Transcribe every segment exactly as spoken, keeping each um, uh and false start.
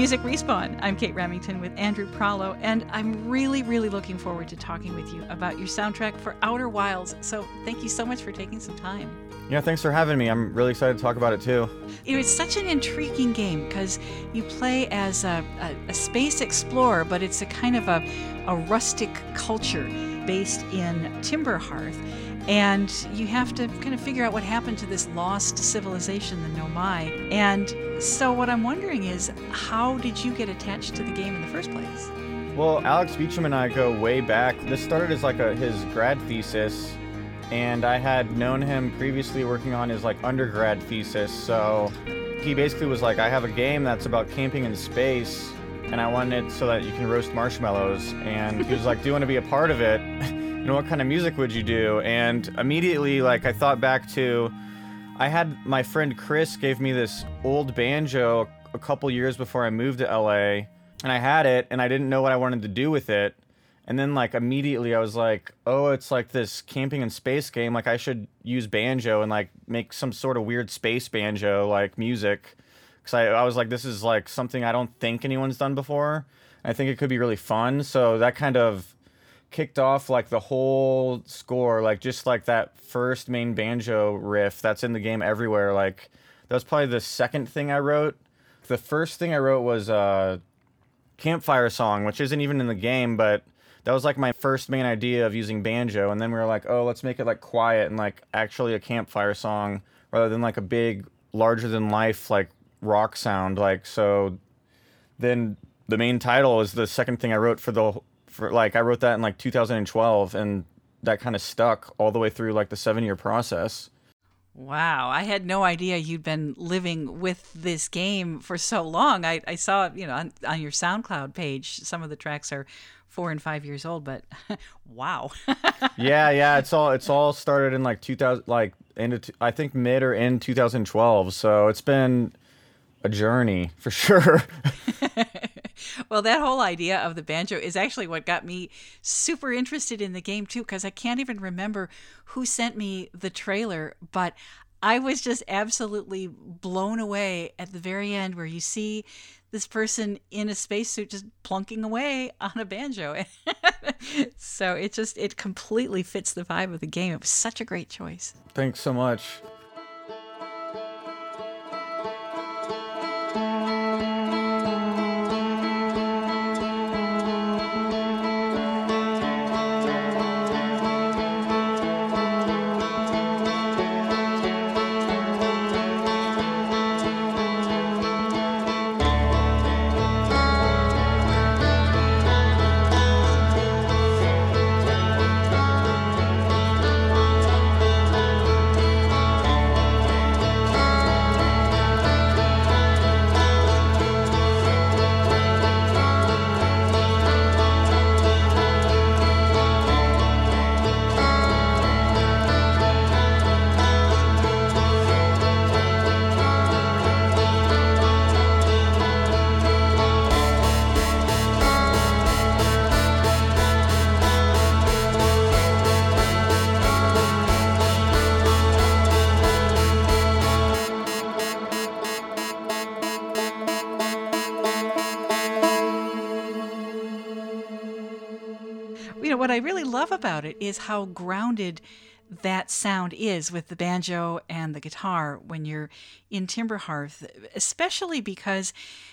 Music Respawn. I'm Kate Remington with Andrew Prallo, and I'm really, really looking forward to talking with you about your soundtrack for Outer Wilds. So thank you so much for taking some time. Yeah, thanks for having me. I'm really excited to talk about it too. You know, it's such an intriguing game because you play as a, a, a space explorer, but it's a kind of a, a rustic culture based in Timberhearth. And you have to kind of figure out what happened to this lost civilization, the Nomai. And so what I'm wondering is, how did you get attached to the game in the first place? Well, Alex Beecham and I go way back. This started as like a his grad thesis, and I had known him previously working on his like undergrad thesis. So he basically was like, I have a game that's about camping in space, and I want it so that you can roast marshmallows. And he was like, do you want to be a part of it? You know, what kind of music would you do? And immediately, like, I thought back to, I had my friend Chris gave me this old banjo a couple years before I moved to L A, and I had it, and I didn't know what I wanted to do with it. And then, like, immediately I was like, oh, it's like this camping in space game. Like, I should use banjo and, like, make some sort of weird space banjo, like, music. Because I, I was like, this is, like, something I don't think anyone's done before. I think it could be really fun. So that kind of kicked off like the whole score, like just like that first main banjo riff that's in the game everywhere. Like that was probably the second thing I wrote. The first thing I wrote was a campfire song, which isn't even in the game, but that was like my first main idea of using banjo. And then we were like, oh, let's make it like quiet and like actually a campfire song rather than like a big larger than life like rock sound. Like, so then the main title was the second thing I wrote for the For, like I wrote that in like two thousand twelve, and that kind of stuck all the way through like the seven year process. Wow, I had no idea you'd been living with this game for so long. I, I saw, you know, on, on your SoundCloud page, some of the tracks are four and five years old, but wow. yeah, yeah, it's all it's all started in like two thousand, like into I think mid or in two thousand twelve. So it's been a journey for sure. Well, that whole idea of the banjo is actually what got me super interested in the game, too, because I can't even remember who sent me the trailer, but I was just absolutely blown away at the very end where you see this person in a spacesuit just plunking away on a banjo. So it just, it completely fits the vibe of the game. It was such a great choice. Thanks so much. You know, what I really love about it is how grounded that sound is with the banjo and the guitar when you're in Timberhearth, especially because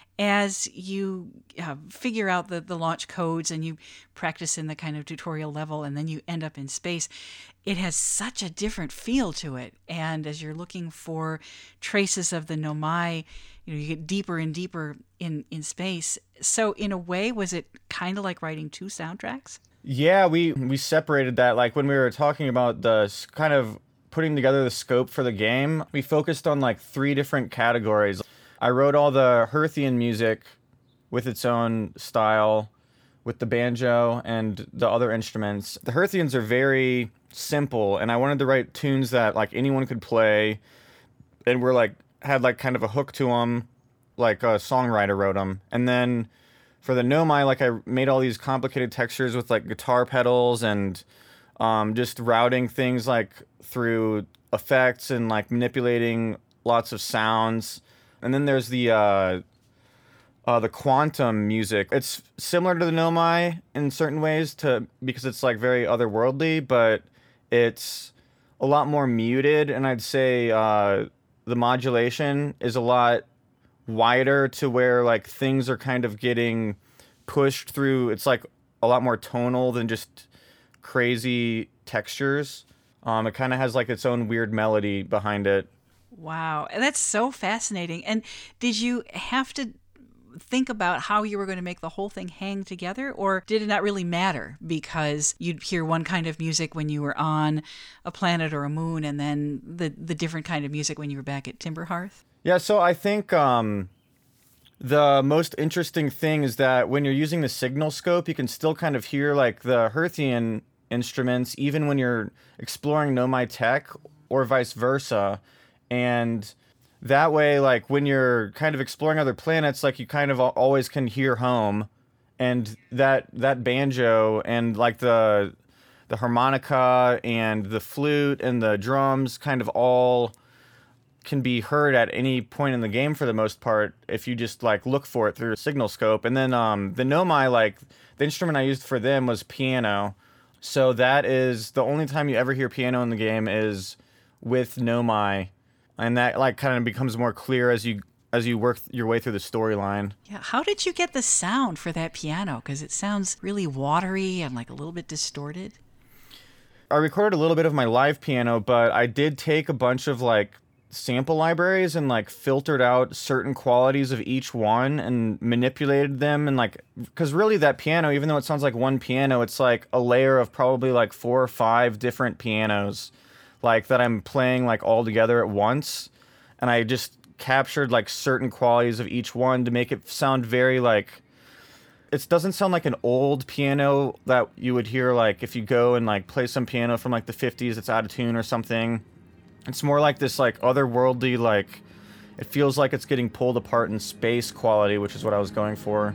as you uh, figure out the, the launch codes and you practice in the kind of tutorial level and then you end up in space, it has such a different feel to it. And as you're looking for traces of the Nomai, you know, you get deeper and deeper in, in space. So in a way, was it kind of like writing two soundtracks? Yeah, we, we separated that. Like when we were talking about the s- kind of putting together the scope for the game, we focused on like three different categories. I wrote all the Hearthian music with its own style, with the banjo and the other instruments. The Hearthians are very simple, and I wanted to write tunes that like anyone could play, and were like had like kind of a hook to them, like a songwriter wrote them. And then for the Nomai, like I made all these complicated textures with like guitar pedals and um, just routing things like through effects and like manipulating lots of sounds. And then there's the uh, uh, the quantum music. It's similar to the Nomai in certain ways, to because it's like very otherworldly, but it's a lot more muted, and I'd say uh, the modulation is a lot wider to where like things are kind of getting pushed through. It's like a lot more tonal than just crazy textures. Um, it kind of has like its own weird melody behind it. Wow, that's so fascinating. And did you have to think about how you were going to make the whole thing hang together, or did it not really matter because you'd hear one kind of music when you were on a planet or a moon, and then the the different kind of music when you were back at Timberhearth? Yeah, so I think um, the most interesting thing is that when you're using the signal scope, you can still kind of hear like the Hearthian instruments, even when you're exploring Nomai tech or vice versa. And that way, like when you're kind of exploring other planets, like you kind of always can hear home, and that that banjo and like the the harmonica and the flute and the drums kind of all can be heard at any point in the game for the most part if you just like look for it through a signal scope. And then um, the Nomai, like the instrument I used for them was piano, so that is the only time you ever hear piano in the game is with Nomai. And that like kind of becomes more clear as you as you work your way through the storyline. Yeah, how did you get the sound for that piano? Because it sounds really watery and like a little bit distorted. I recorded a little bit of my live piano, but I did take a bunch of like sample libraries and like filtered out certain qualities of each one and manipulated them, and like because really that piano, even though it sounds like one piano, it's like a layer of probably like four or five different pianos, like that I'm playing like all together at once, and I just captured like certain qualities of each one to make it sound very like, it doesn't sound like an old piano that you would hear like if you go and like play some piano from like the fifties that's out of tune or something. It's more like this like otherworldly, like it feels like it's getting pulled apart in space quality, which is what I was going for.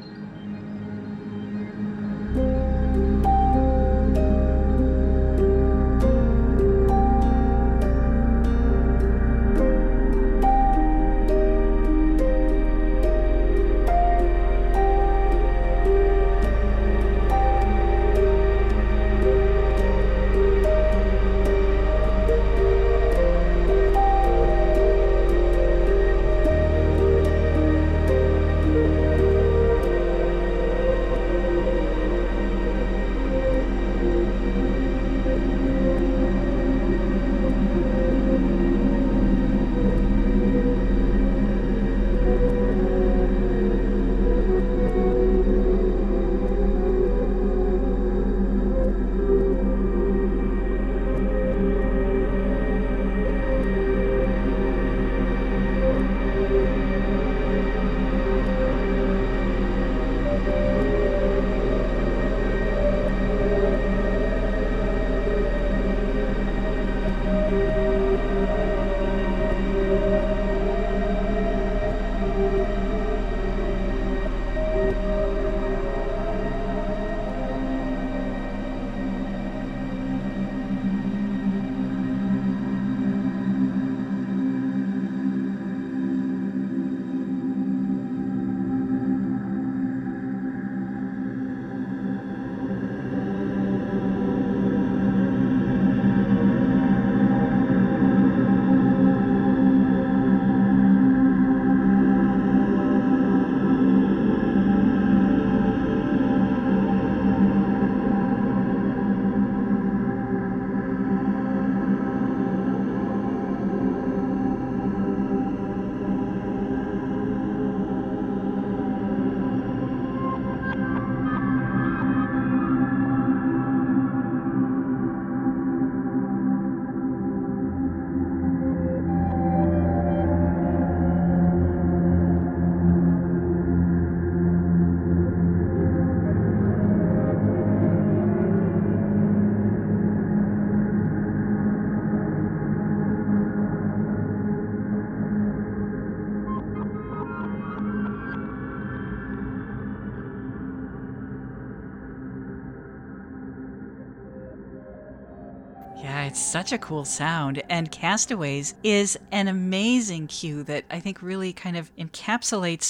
Yeah, it's such a cool sound. And Castaways is an amazing cue that I think really kind of encapsulates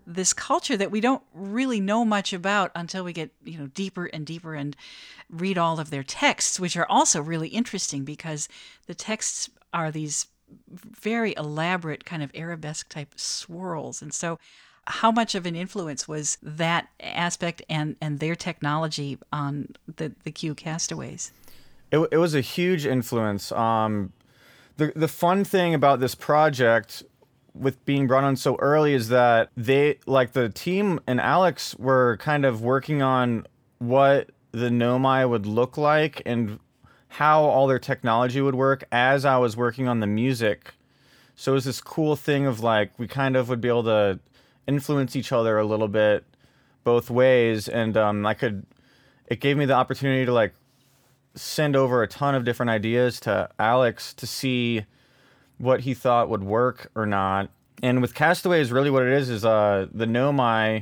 this culture that we don't really know much about until we get, you know, deeper and deeper and read all of their texts, which are also really interesting because the texts are these very elaborate kind of arabesque type swirls. And so how much of an influence was that aspect and, and their technology on the, the Q Castaways? It, it was a huge influence. Um, the, the fun thing about this project with being brought on so early is that they, like the team and Alex, were kind of working on what the Nomai would look like and how all their technology would work as I was working on the music. So it was this cool thing of like, we kind of would be able to influence each other a little bit both ways. And um, I could, it gave me the opportunity to like send over a ton of different ideas to Alex to see what he thought would work or not. And with Castaways, really what it is is uh, the Nomai,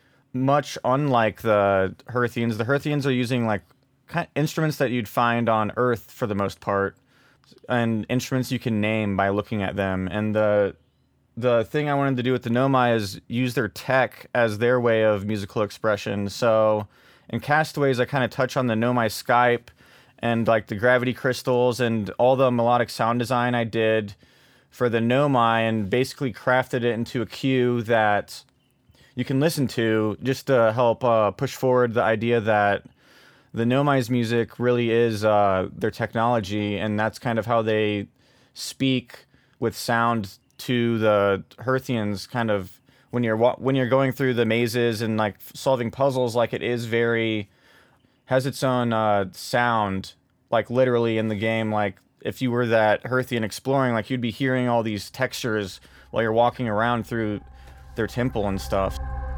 much unlike the Hearthians. The Hearthians are using like kind of instruments that you'd find on Earth for the most part, and instruments you can name by looking at them. And the the thing I wanted to do with the Nomai is use their tech as their way of musical expression. So in Castaways, I kind of touch on the Nomai Skype and like the gravity crystals and all the melodic sound design I did for the Nomai, and basically crafted it into a cue that you can listen to just to help uh, push forward the idea that the Nomai's music really is uh, their technology, and that's kind of how they speak with sound to the Hearthians. Kind of when you're when you're going through the mazes and like solving puzzles, like it is very has its own uh, sound, like literally in the game. Like if you were that Hearthian exploring, like you'd be hearing all these textures while you're walking around through their temple and stuff.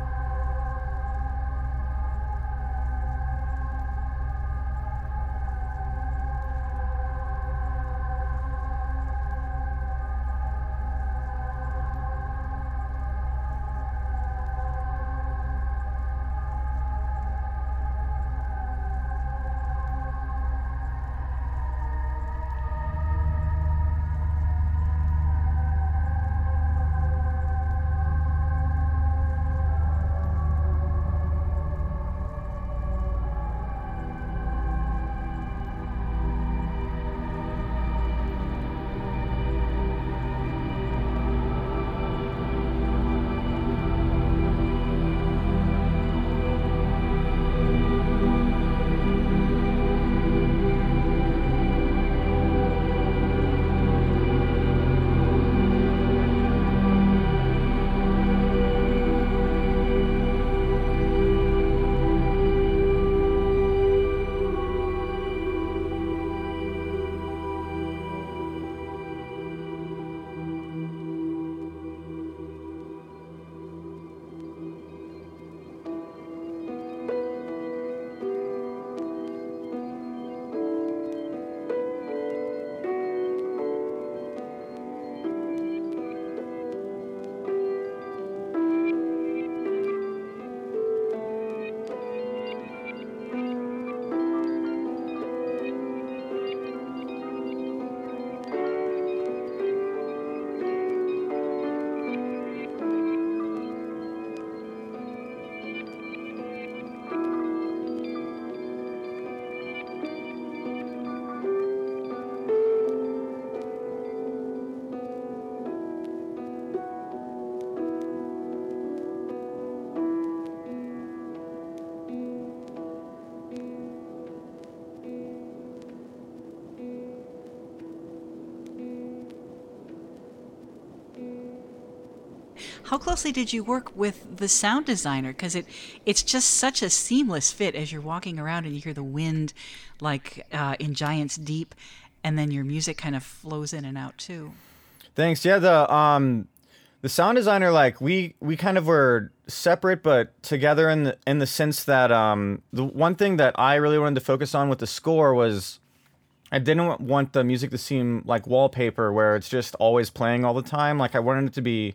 How closely did you work with the sound designer? Because it, it's just such a seamless fit as you're walking around and you hear the wind like uh, in Giant's Deep, and then your music kind of flows in and out too. Thanks. Yeah, the um the sound designer, like we we kind of were separate but together in the in the sense that um the one thing that I really wanted to focus on with the score was I didn't want the music to seem like wallpaper where it's just always playing all the time. Like I wanted it to be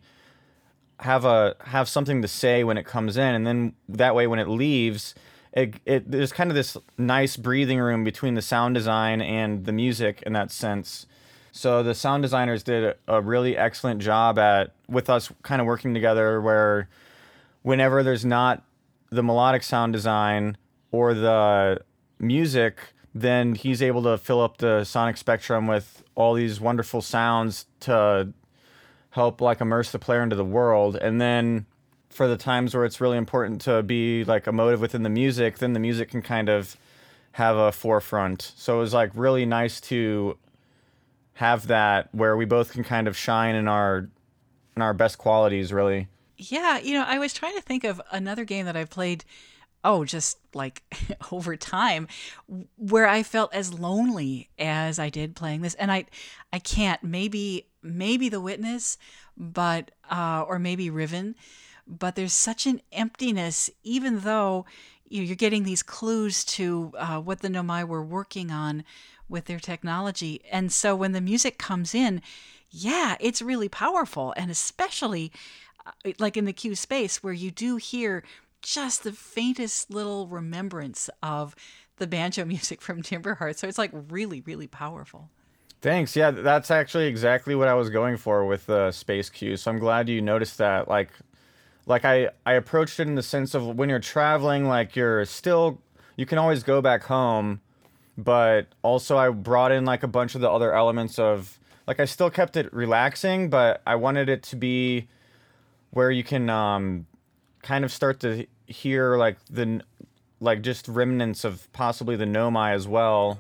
have a have something to say when it comes in, and then that way when it leaves, it, it there's kind of this nice breathing room between the sound design and the music in that sense. So the sound designers did a really excellent job at with us kind of working together, where whenever there's not the melodic sound design or the music, then he's able to fill up the sonic spectrum with all these wonderful sounds to help like immerse the player into the world. And then for the times where it's really important to be like emotive within the music, then the music can kind of have a forefront. So it was like really nice to have that where we both can kind of shine in our in our best qualities, really. Yeah, you know, I was trying to think of another game that I've played, oh, just like over time, where I felt as lonely as I did playing this. And I I can't, maybe maybe The Witness, but uh or maybe Riven, but there's such an emptiness, even though you know, you're getting these clues to uh, what the Nomai were working on with their technology. And so when the music comes in, yeah, it's really powerful. And especially uh, like in the Q space where you do hear just the faintest little remembrance of the banjo music from Timberhearts. So it's like really, really powerful. Thanks. Yeah, that's actually exactly what I was going for with the Space Q. So I'm glad you noticed that. Like, like I, I approached it in the sense of when you're traveling, like you're still, you can always go back home, but also I brought in like a bunch of the other elements of, like I still kept it relaxing, but I wanted it to be where you can um, kind of start to hear like the, like just remnants of possibly the Nomai as well.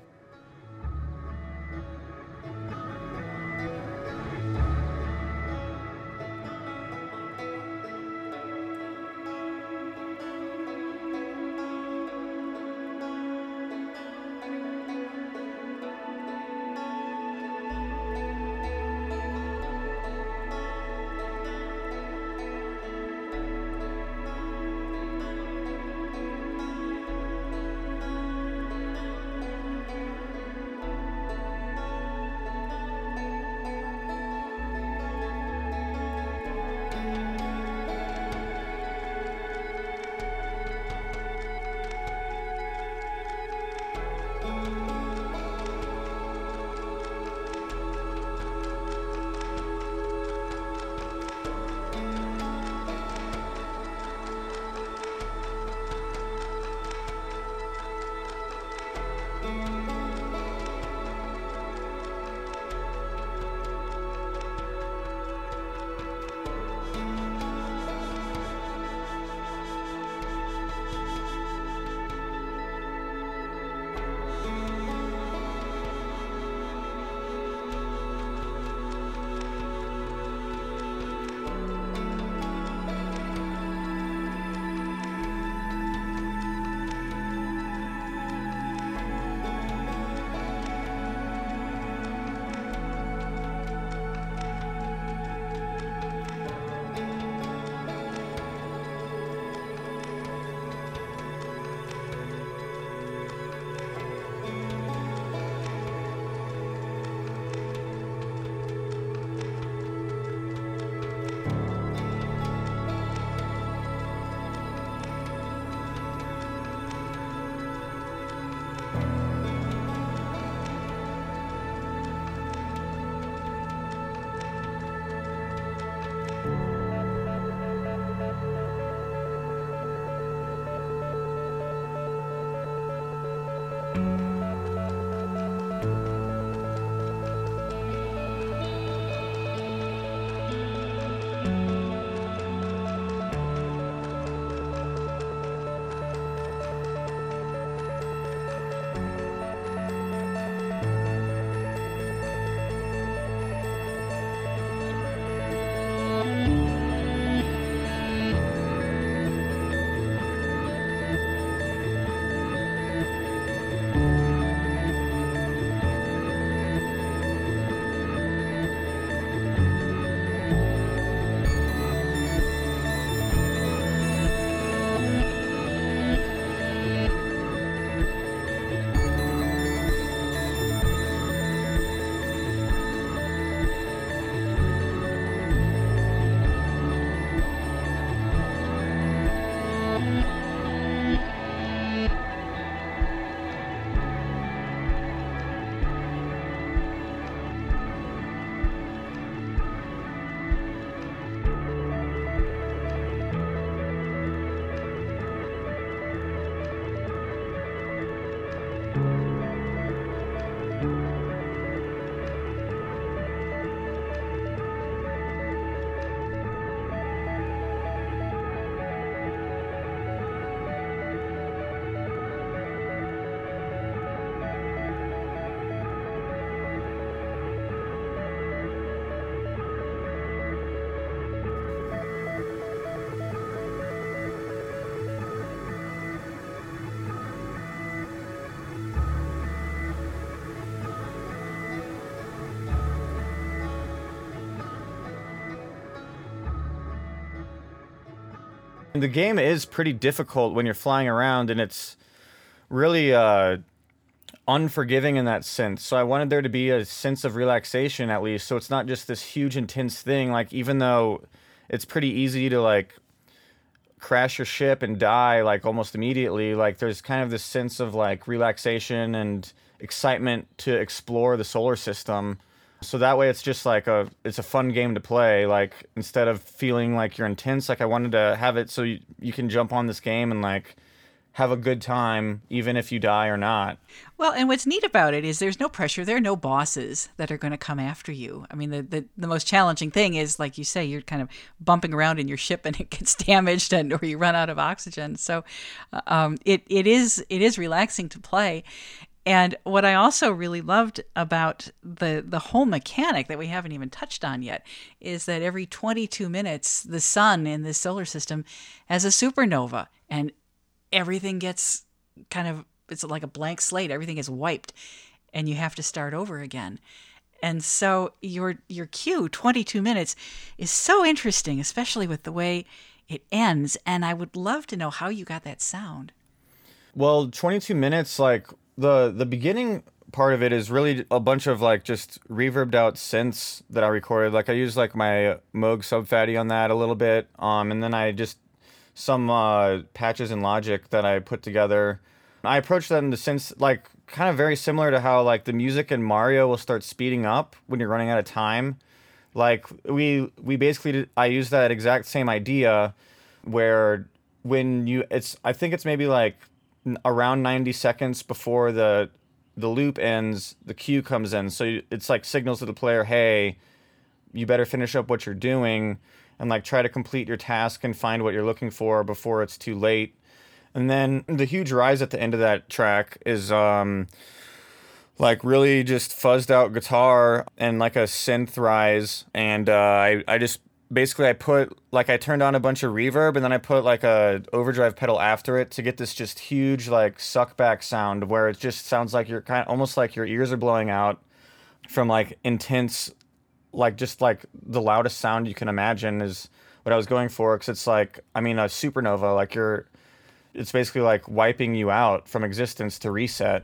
The game is pretty difficult when you're flying around, and it's really uh, unforgiving in that sense. So I wanted there to be a sense of relaxation at least, so it's not just this huge intense thing. Like, even though it's pretty easy to like crash your ship and die like almost immediately, like there's kind of this sense of like relaxation and excitement to explore the solar system. So that way it's just like a it's a fun game to play. Like, instead of feeling like you're intense, like I wanted to have it so you, you can jump on this game and like have a good time even if you die or not. Well, and what's neat about it is there's no pressure. There are no bosses that are going to come after you. I mean, the, the the most challenging thing is, like you say, you're kind of bumping around in your ship and it gets damaged, and or you run out of oxygen. So uh, um, it it is it is relaxing to play. And what I also really loved about the the whole mechanic that we haven't even touched on yet is that every twenty-two minutes, the sun in this solar system has a supernova, and everything gets kind of, it's like a blank slate. Everything is wiped, and you have to start over again. And so your your queue, twenty-two minutes, is so interesting, especially with the way it ends. And I would love to know how you got that sound. Well, twenty-two minutes, like the the beginning part of it is really a bunch of like just reverbed out synths that I recorded. Like I used like my Moog Subfatty on that a little bit, um, and then I just some uh, patches in Logic that I put together. I approached that in the sense like kind of very similar to how like the music in Mario will start speeding up when you're running out of time. Like we we basically did, I used that exact same idea where when you it's I think it's maybe like around ninety seconds before the the loop ends, the cue comes in. So it's like signals to the player, hey, you better finish up what you're doing and like try to complete your task and find what you're looking for before it's too late. And then the huge rise at the end of that track is um like really just fuzzed out guitar and like a synth rise. And uh, I, I just basically I put like I turned on a bunch of reverb and then I put like a overdrive pedal after it to get this just huge like suck back sound where it just sounds like you're kind of almost like your ears are blowing out from like intense, like just like the loudest sound you can imagine is what I was going for. Because it's like, I mean, a supernova, like you're it's basically like wiping you out from existence to reset.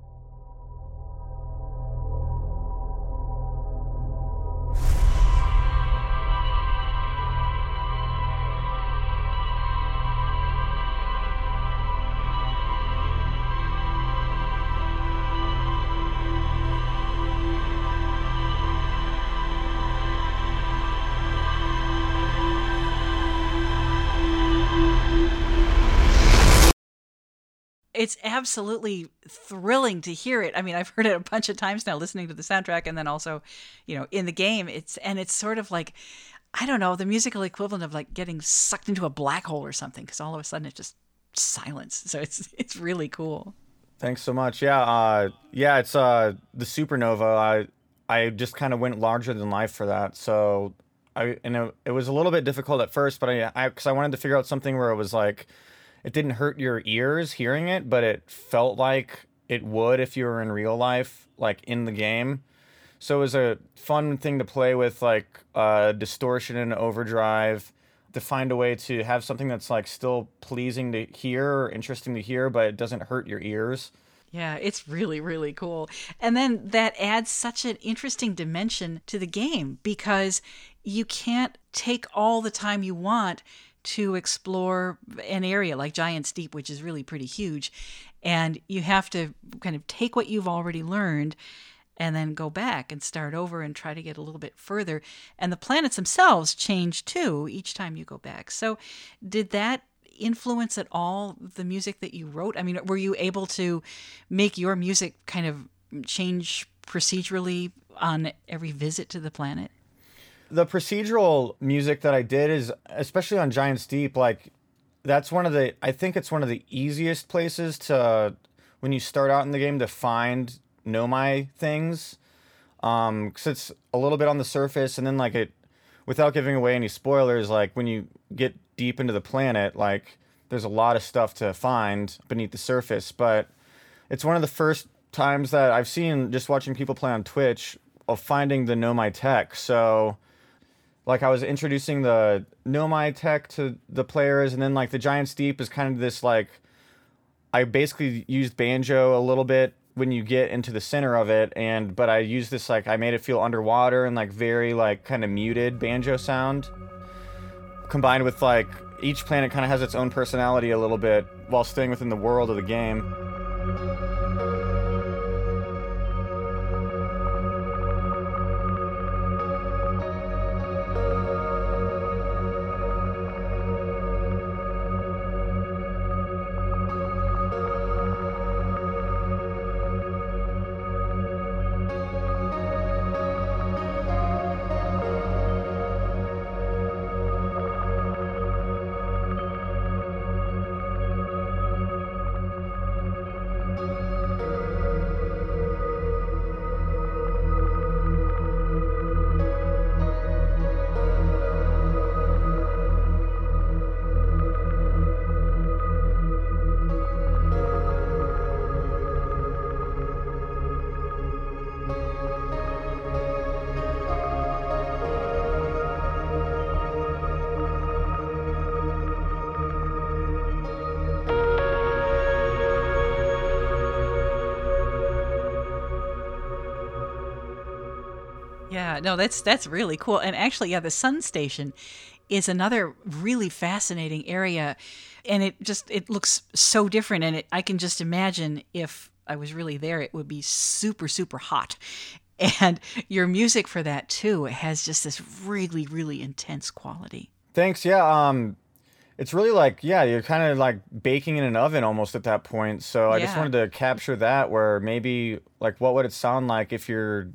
It's absolutely thrilling to hear it. I mean, I've heard it a bunch of times now listening to the soundtrack and then also, you know, in the game. It's and it's sort of like, I don't know, the musical equivalent of like getting sucked into a black hole or something, because all of a sudden it's just silence. So it's it's really cool. Thanks so much. Yeah, uh, yeah, it's uh, the supernova. I I just kind of went larger than life for that. So I and it, it was a little bit difficult at first, but I I because I wanted to figure out something where it was like, it didn't hurt your ears hearing it, but it felt like it would if you were in real life, like in the game. So it was a fun thing to play with, like uh, distortion and overdrive, to find a way to have something that's like still pleasing to hear or interesting to hear, but it doesn't hurt your ears. Yeah, it's really, really cool. And then that adds such an interesting dimension to the game, because you can't take all the time you want to explore an area like Giant's Deep, which is really pretty huge. And you have to kind of take what you've already learned and then go back and start over and try to get a little bit further. And the planets themselves change too each time you go back. So did that influence at all the music that you wrote? I mean, were you able to make your music kind of change procedurally on every visit to the planet? The procedural music that I did is, especially on Giant's Deep, like that's one of the, I think it's one of the easiest places to, when you start out in the game, to find Nomai things. Um, cause it's a little bit on the surface, and then like it, without giving away any spoilers, like when you get deep into the planet, like there's a lot of stuff to find beneath the surface. But it's one of the first times that I've seen, just watching people play on Twitch, of finding the Nomai tech. So like I was introducing the Nomai tech to the players, and then like the Giant's Deep is kind of this like, I basically used banjo a little bit when you get into the center of it, and but I used this like I made it feel underwater and like very like kind of muted banjo sound, combined with like each planet kind of has its own personality a little bit while staying within the world of the game. Yeah, no, that's that's really cool. And actually, yeah, the Sun Station is another really fascinating area, and it just it looks so different. And it, I can just imagine if I was really there, it would be super super hot. And your music for that too has just this really really intense quality. Thanks. Yeah. Um, it's really like yeah, you're kind of like baking in an oven almost at that point. So I just Yeah. wanted to capture that, where maybe like what would it sound like if you're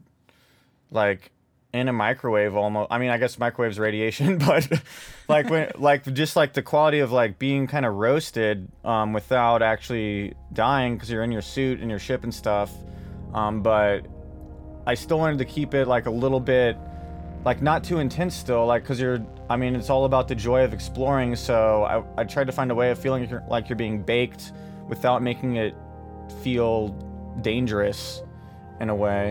like in a microwave almost. I mean, I guess microwave's radiation, but like when like just like the quality of like being kind of roasted um, without actually dying because you're in your suit and your ship and stuff. Um, but I still wanted to keep it like a little bit like not too intense still, like because you're. I mean, it's all about the joy of exploring. So I I tried to find a way of feeling like you're, like you're being baked without making it feel dangerous in a way.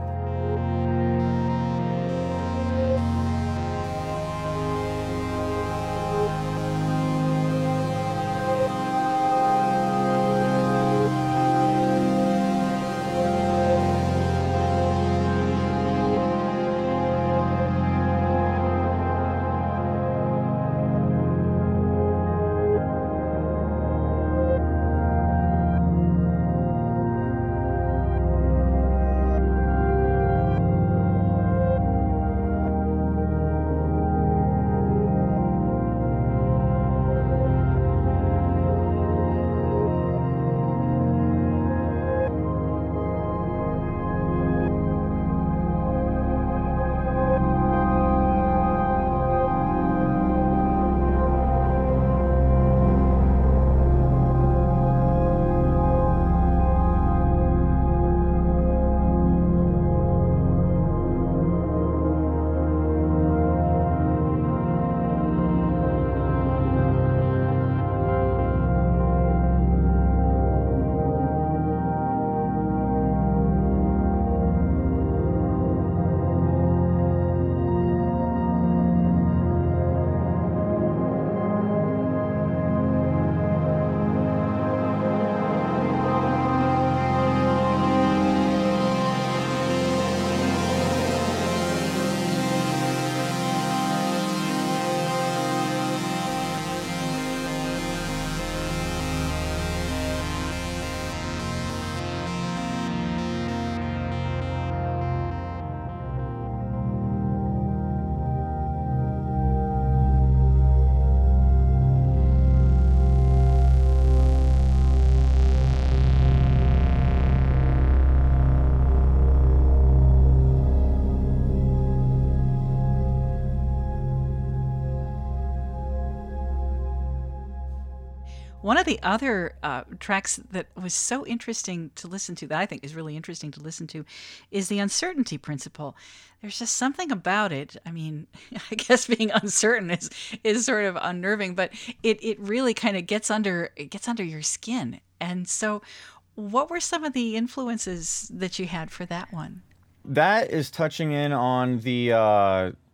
One of the other uh, tracks that was so interesting to listen to, that I think is really interesting to listen to, is the uncertainty principle. There's just something about it. I mean, I guess being uncertain is is sort of unnerving, but it, it really kind of gets under it gets under your skin. And so, what were some of the influences that you had for that one? That is touching in on the uh,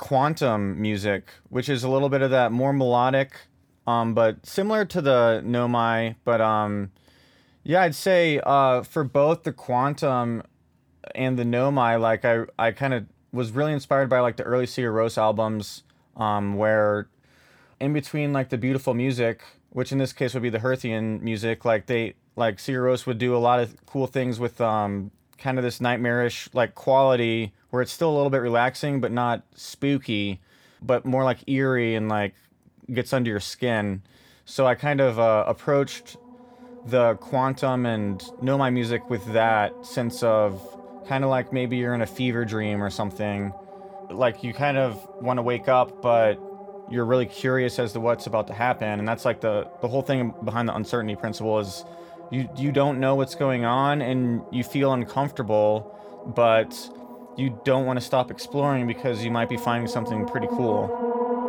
quantum music, which is a little bit of that more melodic, um, but similar to the Nomai. But um, yeah, I'd say uh, for both the quantum and the Nomai, like I, I kind of was really inspired by like the early Sigur Rós albums, um, where in between like the beautiful music, which in this case would be the Hirthian music, like they like Sigur Rós would do a lot of cool things with um, kind of this nightmarish like quality where it's still a little bit relaxing but not spooky, but more like eerie and like gets under your skin. So I kind of uh, approached the quantum and Nomai music with that sense of kind of like maybe you're in a fever dream or something. Like you kind of want to wake up, but you're really curious as to what's about to happen. And that's like the, the whole thing behind the uncertainty principle is you, you don't know what's going on and you feel uncomfortable, but you don't want to stop exploring because you might be finding something pretty cool.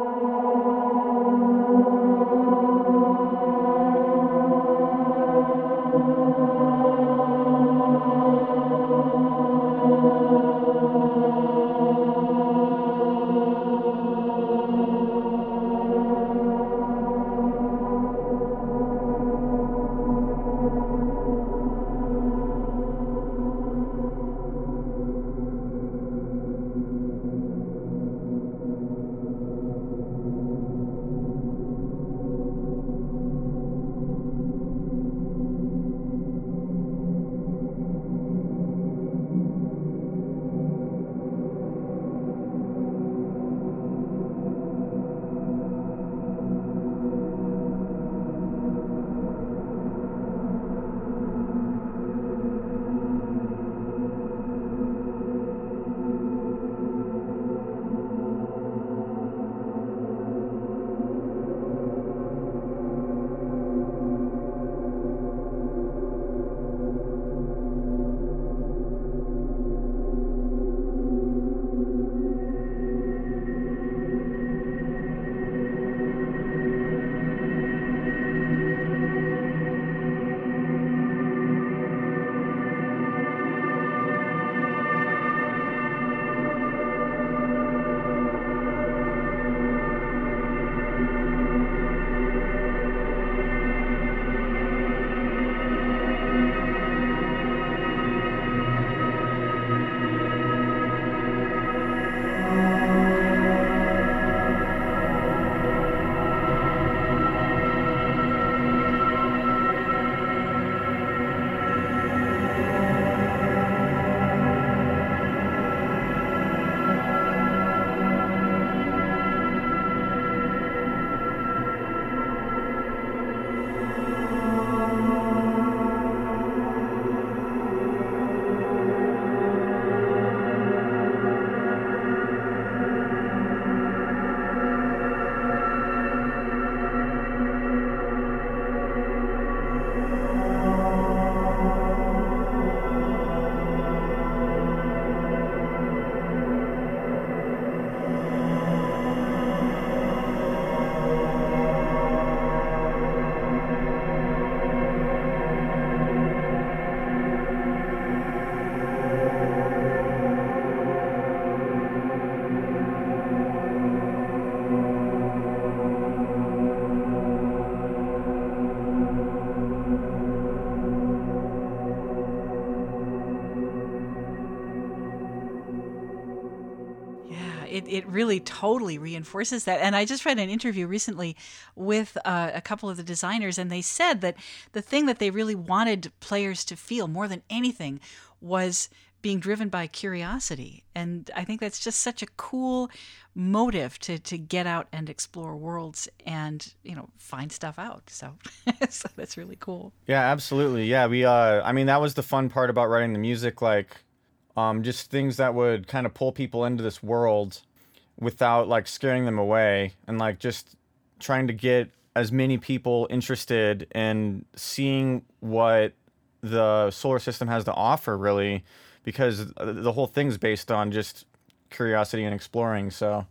It, it really totally reinforces that. And I just read an interview recently with uh, a couple of the designers, and they said that the thing that they really wanted players to feel more than anything was being driven by curiosity. And I think that's just such a cool motive to, to get out and explore worlds and, you know, find stuff out. So, so that's really cool. Yeah, absolutely. Yeah, we, uh, I mean, that was the fun part about writing the music, like, Um, just things that would kind of pull people into this world without like scaring them away, and like just trying to get as many people interested in seeing what the solar system has to offer, really, because the whole thing's based on just curiosity and exploring. So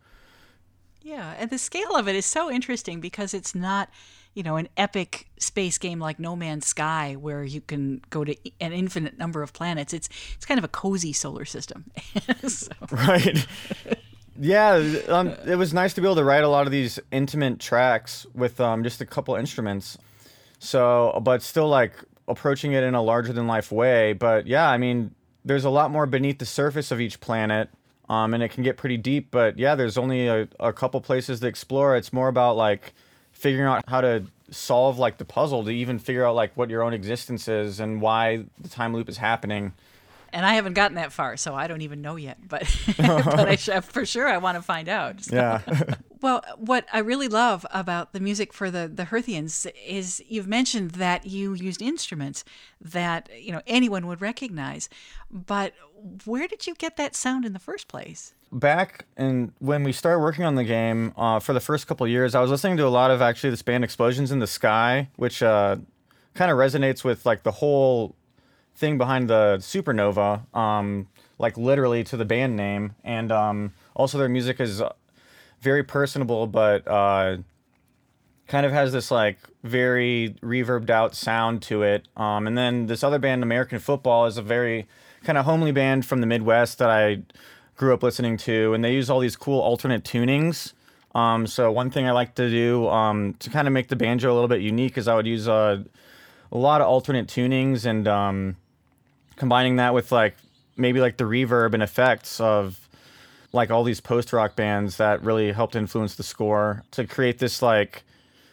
yeah, and the scale of it is so interesting because it's not, you know, an epic space game like No Man's Sky where you can go to an infinite number of planets. It's it's kind of a cozy solar system. So. Right. Yeah, um, it was nice to be able to write a lot of these intimate tracks with um, just a couple instruments. So, but still like approaching it in a larger than life way. But yeah, I mean, there's a lot more beneath the surface of each planet, um, and it can get pretty deep. But yeah, there's only a, a couple places to explore. It's more about like figuring out how to solve like the puzzle to even figure out like what your own existence is and why the time loop is happening. And I haven't gotten that far, so I don't even know yet. But but I sh- for sure I want to find out. So. Yeah. Well, what I really love about the music for the the Hearthians is you've mentioned that you used instruments that you know anyone would recognize. But where did you get that sound in the first place? Back in when we started working on the game, uh, for the first couple of years, I was listening to a lot of actually this band Explosions in the Sky, which uh, kind of resonates with like the whole thing behind the Supernova, um, like literally to the band name, and um, also their music is very personable, but uh, kind of has this like very reverbed out sound to it. Um, and then this other band, American Football, is a very kind of homely band from the Midwest that I grew up listening to, and they use all these cool alternate tunings. Um, so one thing I like to do um, to kind of make the banjo a little bit unique is I would use uh, a lot of alternate tunings and um, combining that with like maybe like the reverb and effects of like all these post-rock bands that really helped influence the score to create this like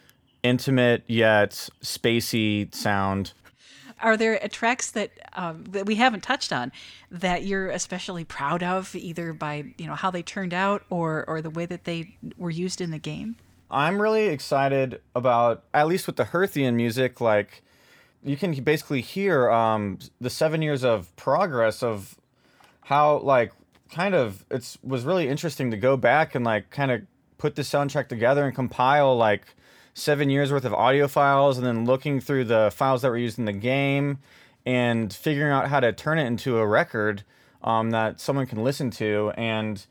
intimate yet spacey sound. Are there tracks that um, that we haven't touched on that you're especially proud of, either by you know how they turned out or or the way that they were used in the game? I'm really excited about, at least with the Hearthian music, like you can basically hear um, the seven years of progress of how like kind of it's was really interesting to go back and like kind of put the soundtrack together and compile like seven years worth of audio files, and then looking through the files that were used in the game and figuring out how to turn it into a record um, that someone can listen to. And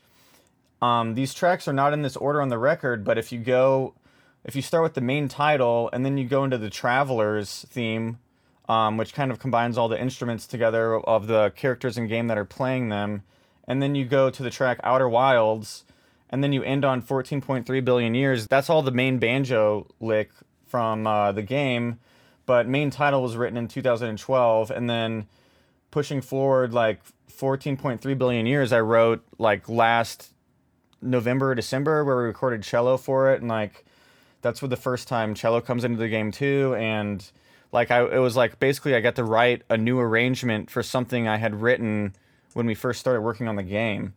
um, these tracks are not in this order on the record, but if you go, if you start with the main title and then you go into the Travelers theme, um, which kind of combines all the instruments together of the characters in game that are playing them, and then you go to the track Outer Wilds, and then you end on fourteen point three billion years. That's all the main banjo lick from uh, the game, but main title was written in two thousand twelve, and then pushing forward like fourteen point three billion years, I wrote like last November or December, where we recorded cello for it, and like that's where the first time cello comes into the game too, and like I it was like basically I got to write a new arrangement for something I had written when we first started working on the game.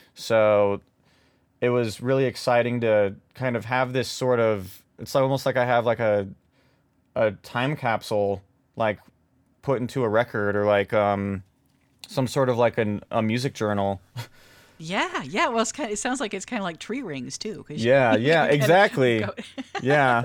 So it was really exciting to kind of have this sort of, it's almost like I have like a a time capsule like put into a record, or like um some sort of like an, a music journal. Yeah, yeah. Well, it's kind of, it sounds like it's kind of like tree rings too. 'Cause Yeah, you, yeah, you exactly. go- Yeah.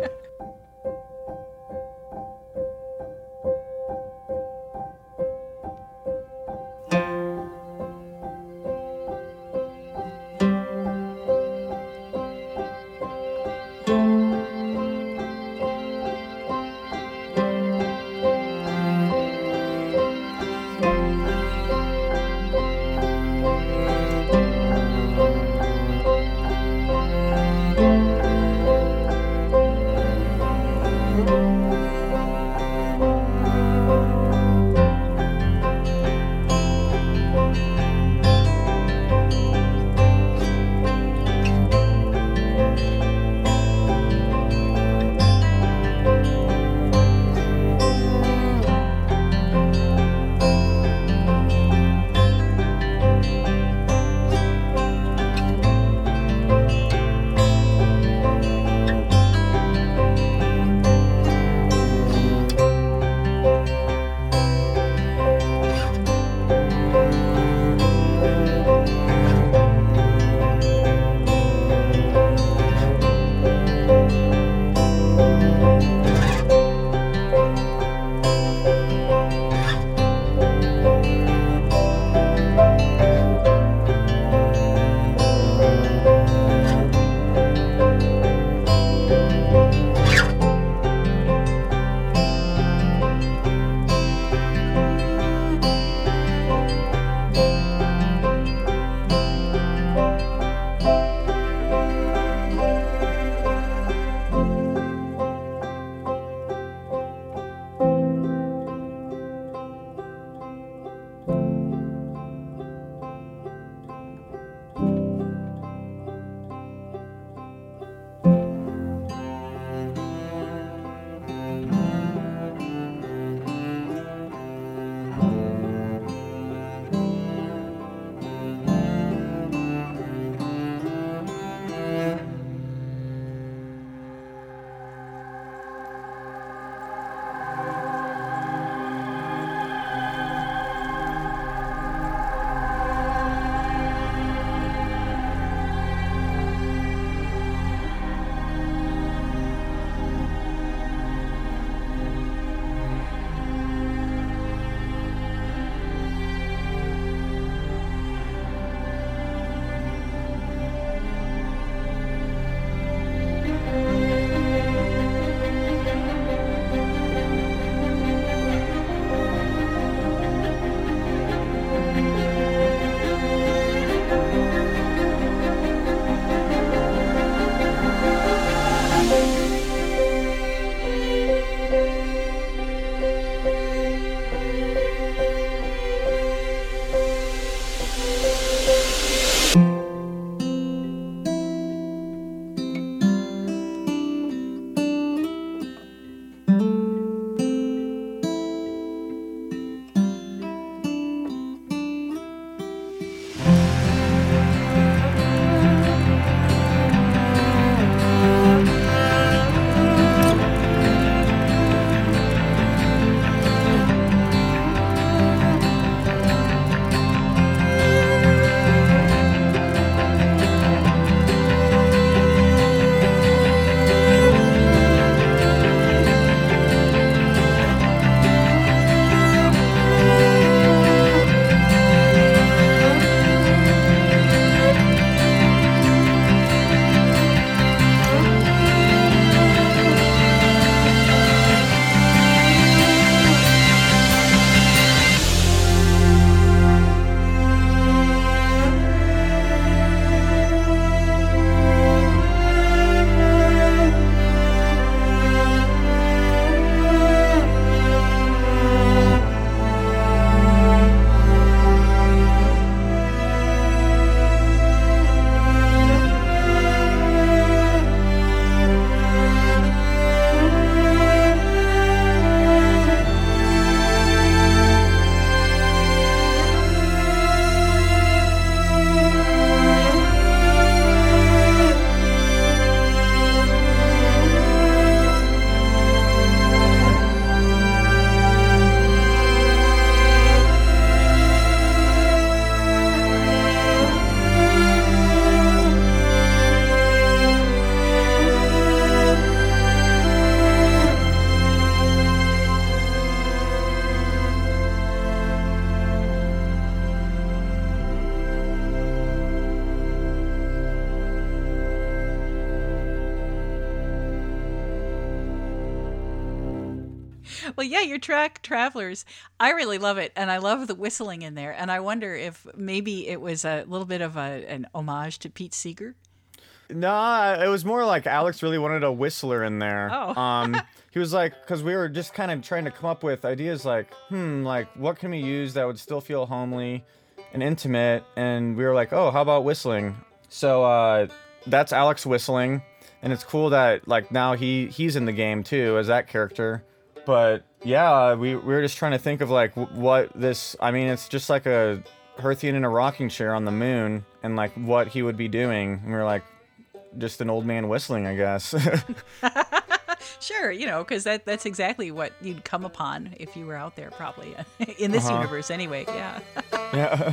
Well, yeah, you're track travelers. I really love it, and I love the whistling in there. And I wonder if maybe it was a little bit of a, an homage to Pete Seeger. Nah, it was more like Alex really wanted a whistler in there. Oh. um, he was like, because we were just kind of trying to come up with ideas like, hmm, like what can we use that would still feel homely and intimate? And we were like, oh, how about whistling? So uh, that's Alex whistling, and it's cool that like now he he's in the game too as that character. But yeah, we, we were just trying to think of like w- what this. I mean, it's just like a Hearthian in a rocking chair on the moon, and like what he would be doing. And we were like, just an old man whistling, I guess. Sure, you know, because that, that's exactly what you'd come upon if you were out there, probably, in this uh-huh. universe anyway, yeah. Yeah.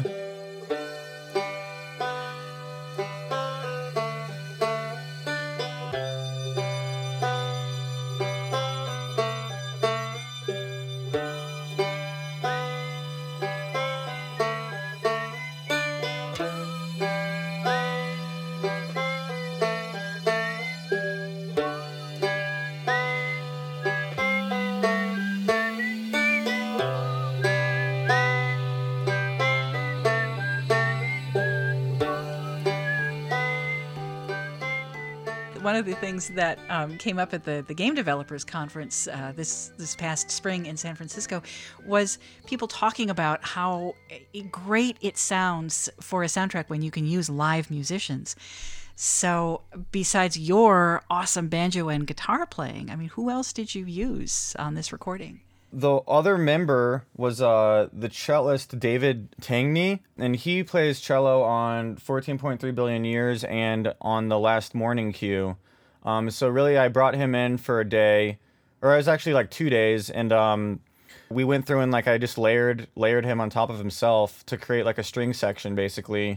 One of the things that um, came up at the, the Game Developers Conference uh, this this past spring in San Francisco was people talking about how great it sounds for a soundtrack when you can use live musicians. So besides your awesome banjo and guitar playing, I mean, who else did you use on this recording? The other member was uh, the cellist David Tangney, and he plays cello on fourteen point three billion Years and on The Last Morning Cue. Um, so really, I brought him in for a day, or it was actually like two days, and um, we went through and like I just layered layered him on top of himself to create like a string section, basically.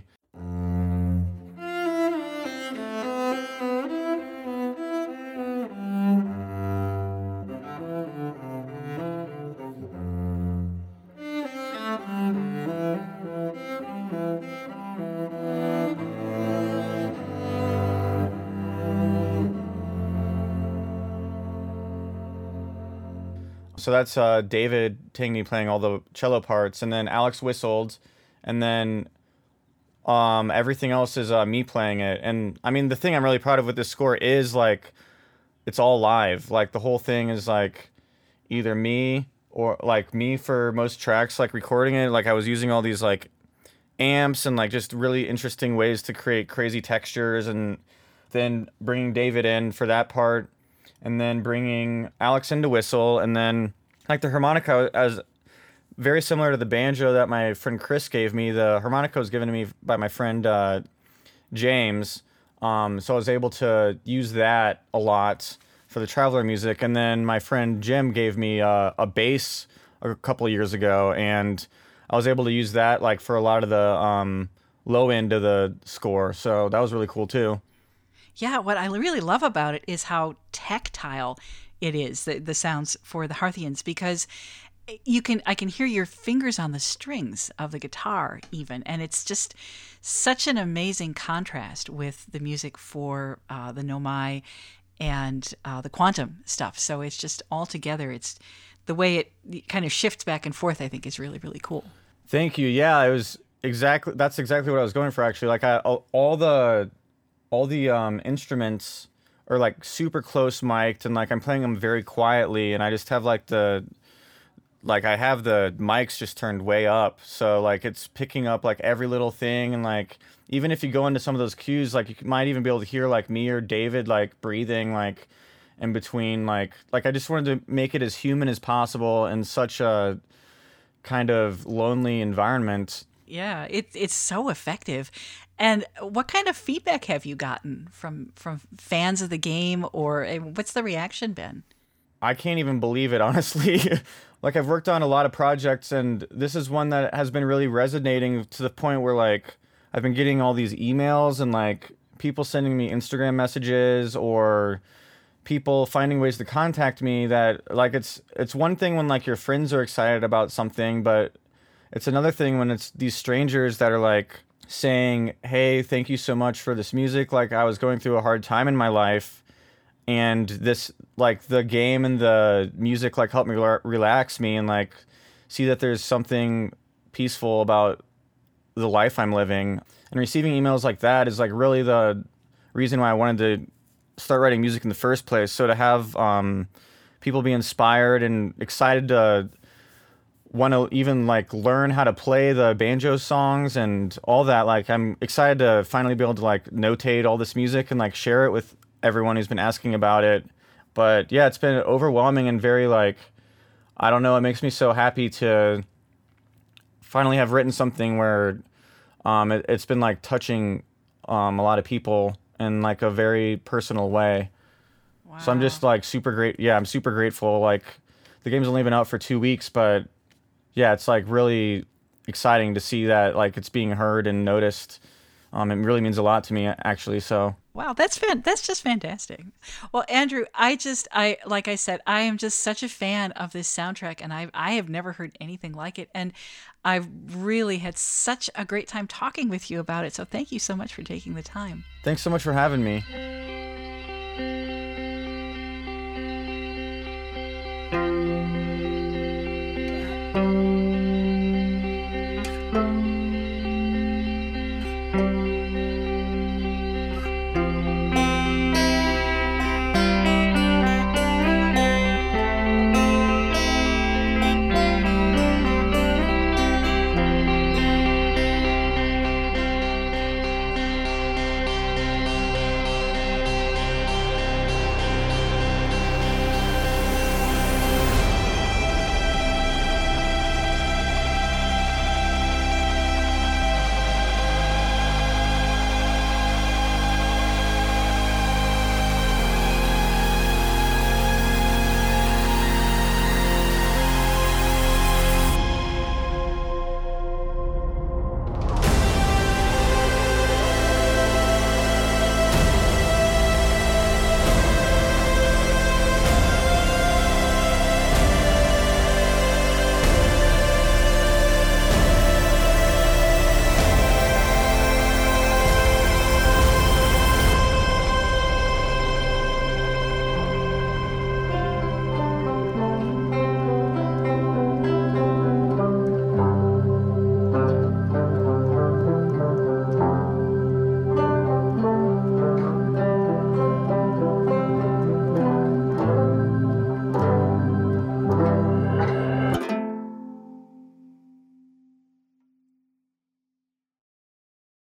So that's uh, David Tangney playing all the cello parts, and then Alex whistled, and then um, everything else is uh, me playing it. And I mean, the thing I'm really proud of with this score is like, it's all live. Like the whole thing is like either me or like me for most tracks, like recording it. Like I was using all these like amps and like just really interesting ways to create crazy textures, and then bringing David in for that part. And then bringing Alex in to whistle, and then like the harmonica as very similar to the banjo that my friend Chris gave me. The harmonica was given to me by my friend uh, James, um, so I was able to use that a lot for the Traveler music. And then my friend Jim gave me uh, a bass a couple of years ago, and I was able to use that like for a lot of the um, low end of the score. So that was really cool too. Yeah, what I really love about it is how tactile it is, the, the sounds for the Hearthians, because you can I can hear your fingers on the strings of the guitar even, and it's just such an amazing contrast with the music for uh, the Nomai and uh, the Quantum stuff. So it's just all together. It's the way it kind of shifts back and forth, I think, is really, really cool. Thank you. Yeah, it was exactly that's exactly what I was going for, actually. Like I all the all the um, instruments are like super close mic'd, and like I'm playing them very quietly, and I just have like the like I have the mics just turned way up, so like it's picking up like every little thing. And like even if you go into some of those cues, like you might even be able to hear like me or David like breathing like in between. Like like I just wanted to make it as human as possible in such a kind of lonely environment. Yeah, it, it's so effective. And what kind of feedback have you gotten from from fans of the game, or what's the reaction been? I can't even believe it, honestly. Like I've worked on a lot of projects, and this is one that has been really resonating to the point where like I've been getting all these emails and like people sending me Instagram messages, or people finding ways to contact me. That like it's it's one thing when like your friends are excited about something, but it's another thing when it's these strangers that are like saying, hey, thank you so much for this music. Like I was going through a hard time in my life, and this like the game and the music like helped me re- relax me and like see that there's something peaceful about the life I'm living. And receiving emails like that is like really the reason why I wanted to start writing music in the first place. So to have um, people be inspired and excited to want to even like learn how to play the banjo songs and all that, like I'm excited to finally be able to like notate all this music and like share it with everyone who's been asking about it. But yeah, it's been overwhelming and very like, I don't know, it makes me so happy to finally have written something where um, it, it's been like touching um, a lot of people in like a very personal way. Wow. So I'm just like super great. Yeah, I'm super grateful. Like the game's only been out for two weeks, but yeah, it's like really exciting to see that like it's being heard and noticed. Um, it really means a lot to me actually. So wow, that's fan- that's just fantastic. Well, Andrew, I just I like I said, I am just such a fan of this soundtrack, and I I have never heard anything like it, and I've really had such a great time talking with you about it. So thank you so much for taking the time. Thanks so much for having me.